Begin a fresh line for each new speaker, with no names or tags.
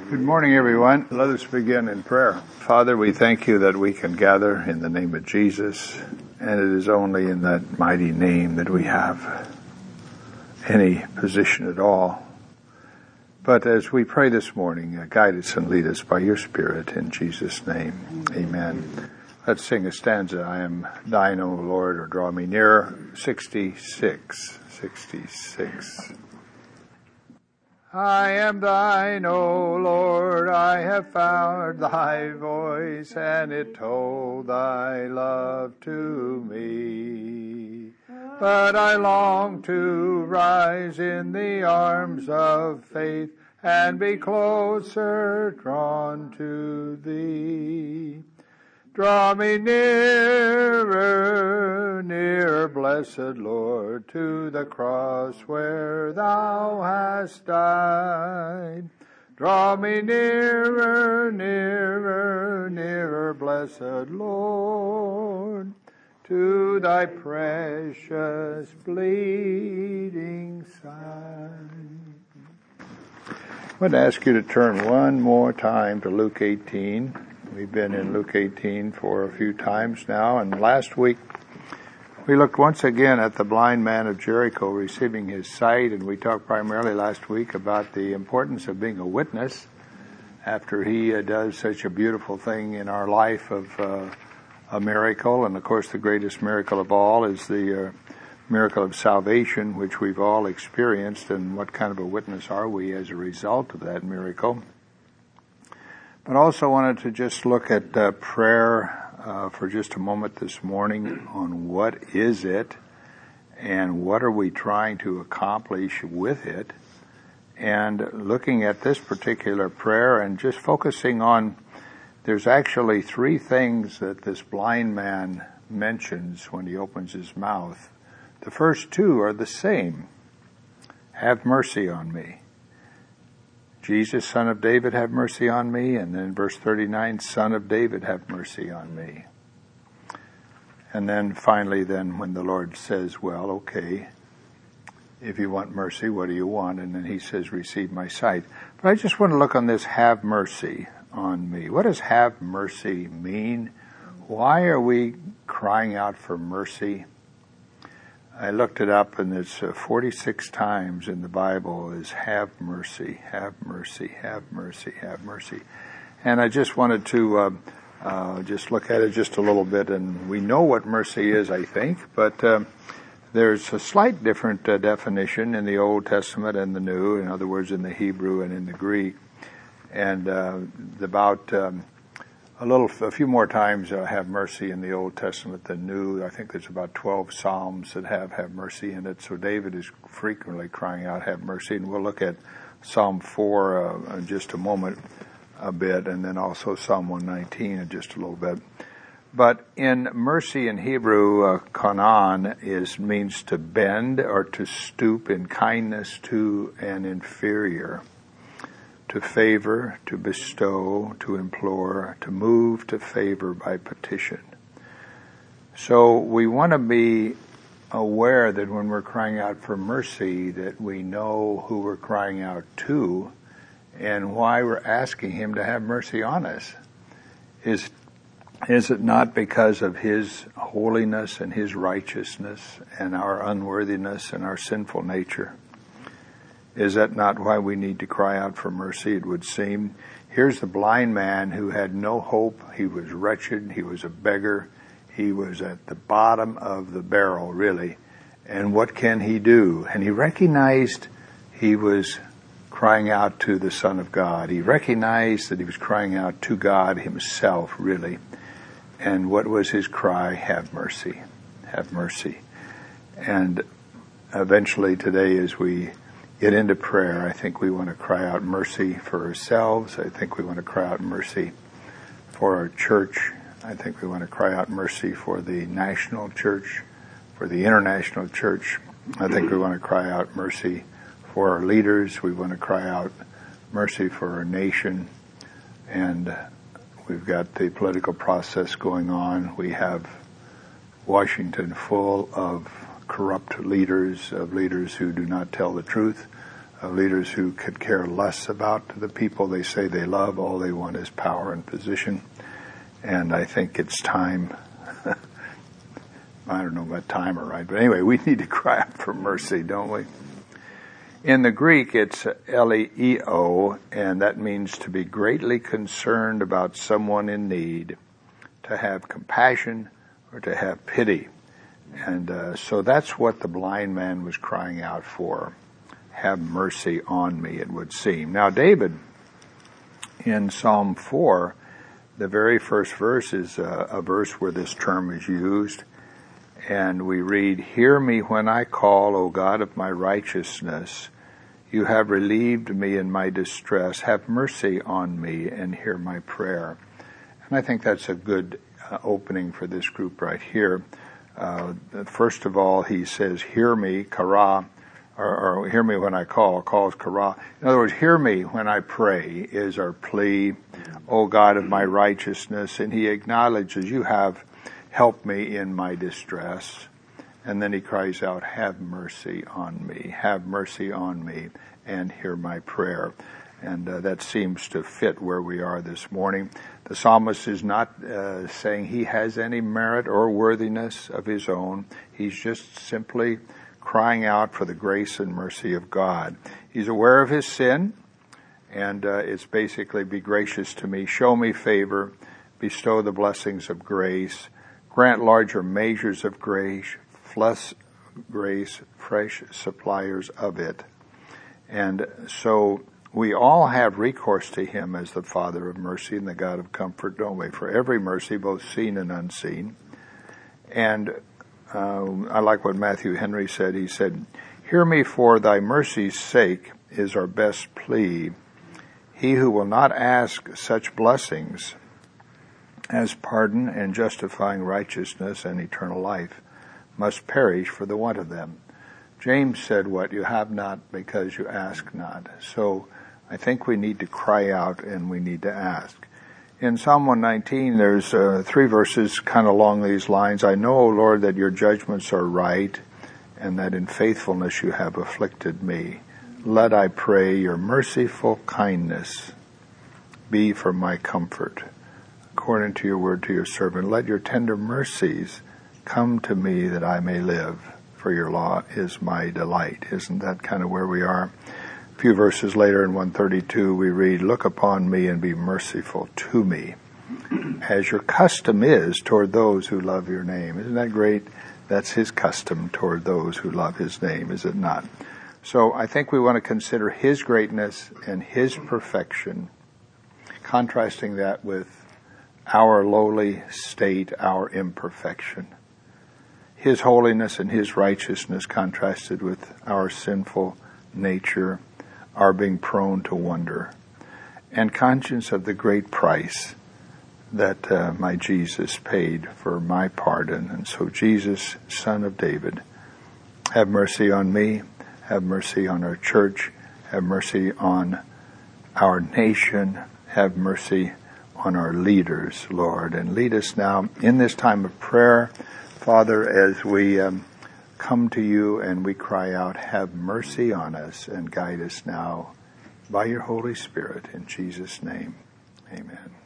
Good morning, everyone. Let us begin in prayer. Father, we thank you that we can gather in the name of Jesus, and it is only in that mighty name that we have any position at all. But as we pray this morning, guide us and lead us by your Spirit in Jesus' name. Amen. Let's sing a stanza. I am thine, O Lord, or draw me nearer. 66. I am thine, O Lord, I have found thy voice, and it told thy love to me. But I long to rise in the arms of faith, and be closer drawn to thee. Draw me nearer, nearer, blessed Lord, to the cross where thou hast died. Draw me nearer, nearer, nearer, blessed Lord, to thy precious bleeding side. I want to ask you to turn one more time to Luke 18. We've been in Luke 18 for a few times now, and last week we looked once again at the blind man of Jericho receiving his sight, and we talked primarily last week about the importance of being a witness after he does such a beautiful thing in our life of a miracle. And of course the greatest miracle of all is the miracle of salvation, which we've all experienced, and what kind of a witness are we as a result of that miracle. But also wanted to just look at prayer for just a moment this morning on what is it and what are we trying to accomplish with it, and looking at this particular prayer and just focusing on, there's actually three things that this blind man mentions when he opens his mouth. The first two are the same. Have mercy on me. Jesus, Son of David, have mercy on me. And then verse 39, Son of David, have mercy on me. And then finally, then when the Lord says, well, okay, if you want mercy, what do you want? And then he says, receive my sight. But I just want to look on this, have mercy on me. What does have mercy mean? Why are we crying out for mercy? I looked it up, and it's 46 times in the Bible is have mercy, have mercy, have mercy, have mercy. And I just wanted to just look at it just a little bit, and we know what mercy is, I think, but there's a slight different definition in the Old Testament and the New, in other words, in the Hebrew and in the Greek. And about a few more times have mercy in the Old Testament than New. I think there's about 12 Psalms that have mercy in it. So David is frequently crying out, have mercy. And we'll look at Psalm 4 in just a moment a bit, and then also Psalm 119 in just a little bit. But in mercy in Hebrew, kanan means to bend or to stoop in kindness to an inferior. To favor, to bestow, to implore, to move to favor by petition. So we want to be aware that when we're crying out for mercy, that we know who we're crying out to and why we're asking him to have mercy on us. Is it not because of his holiness and his righteousness and our unworthiness and our sinful nature? Is that not why we need to cry out for mercy, it would seem? Here's the blind man who had no hope. He was wretched. He was a beggar. He was at the bottom of the barrel, really. And what can he do? And he recognized he was crying out to the Son of God. He recognized that he was crying out to God himself, really. And what was his cry? Have mercy. Have mercy. And eventually today, as we get into prayer, I think we want to cry out mercy for ourselves. I think we want to cry out mercy for our church. I think we want to cry out mercy for the national church, for the international church. I think we want to cry out mercy for our leaders. We want to cry out mercy for our nation. And we've got the political process going on. We have Washington full of corrupt leaders, of leaders who do not tell the truth, of leaders who could care less about the people they say they love. All they want is power and position. And I think it's time, I don't know about time or right, but anyway, we need to cry out for mercy, don't we? In the Greek, it's eleo, and that means to be greatly concerned about someone in need, to have compassion or to have pity. And so that's what the blind man was crying out for. Have mercy on me, it would seem. Now, David, in Psalm 4, the very first verse is a verse where this term is used. And we read, "Hear me when I call, O God of my righteousness. You have relieved me in my distress. Have mercy on me and hear my prayer." And I think that's a good opening for this group right here. First of all, he says, "Hear me," kara, or "hear me when I call." Calls kara. In other words, "Hear me when I pray" is our plea. "O God of my righteousness," and he acknowledges, "You have helped me in my distress." And then he cries out, "Have mercy on me, have mercy on me, and hear my prayer." And that seems to fit where we are this morning. The psalmist is not saying he has any merit or worthiness of his own. He's just simply crying out for the grace and mercy of God. He's aware of his sin, and it's basically, "Be gracious to me, show me favor, bestow the blessings of grace, grant larger measures of grace, fresh suppliers of it." And so we all have recourse to him as the Father of mercy and the God of comfort, don't we? For every mercy, both seen and unseen. And I like what Matthew Henry said. He said, "Hear me for thy mercy's sake is our best plea. He who will not ask such blessings as pardon and justifying righteousness and eternal life must perish for the want of them." James said, "What you have not because you ask not." So I think we need to cry out and we need to ask. In Psalm 119, there's 3 verses kind of along these lines. "I know, O Lord, that your judgments are right and that in faithfulness you have afflicted me. Let, I pray, your merciful kindness be for my comfort. According to your word to your servant, let your tender mercies come to me that I may live, for your law is my delight." Isn't that kind of where we are? A few verses later in 132 we read, "Look upon me and be merciful to me, as your custom is toward those who love your name." Isn't that great? That's his custom toward those who love his name, is it not? So I think we want to consider his greatness and his perfection, contrasting that with our lowly state, our imperfection. His holiness and his righteousness contrasted with our sinful nature, our being prone to wonder, and conscious of the great price that my Jesus paid for my pardon. And so, Jesus, Son of David, have mercy on me, have mercy on our church, have mercy on our nation, have mercy on our leaders, Lord, and lead us now in this time of prayer, Father, as we come to you and we cry out, have mercy on us and guide us now by your Holy Spirit. In Jesus' name, amen.